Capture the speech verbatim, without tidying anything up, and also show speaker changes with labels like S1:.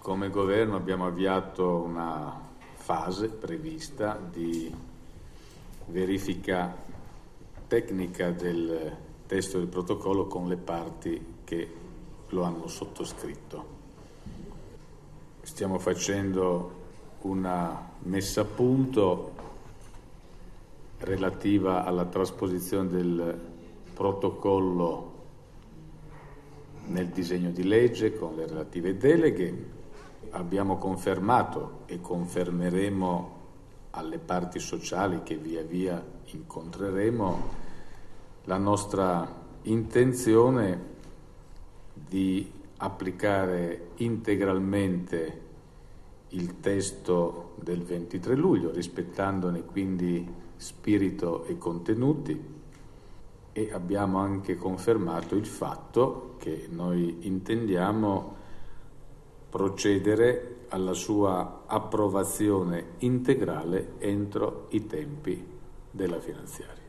S1: Come governo abbiamo avviato una fase prevista di verifica tecnica del testo del protocollo con le parti che lo hanno sottoscritto. Stiamo facendo una messa a punto relativa alla trasposizione del protocollo nel disegno di legge con le relative deleghe. Abbiamo confermato e confermeremo alle parti sociali che via via incontreremo la nostra intenzione di applicare integralmente il testo del ventitré luglio, rispettandone quindi spirito e contenuti, e abbiamo anche confermato il fatto che noi intendiamo procedere alla sua approvazione integrale entro i tempi della finanziaria.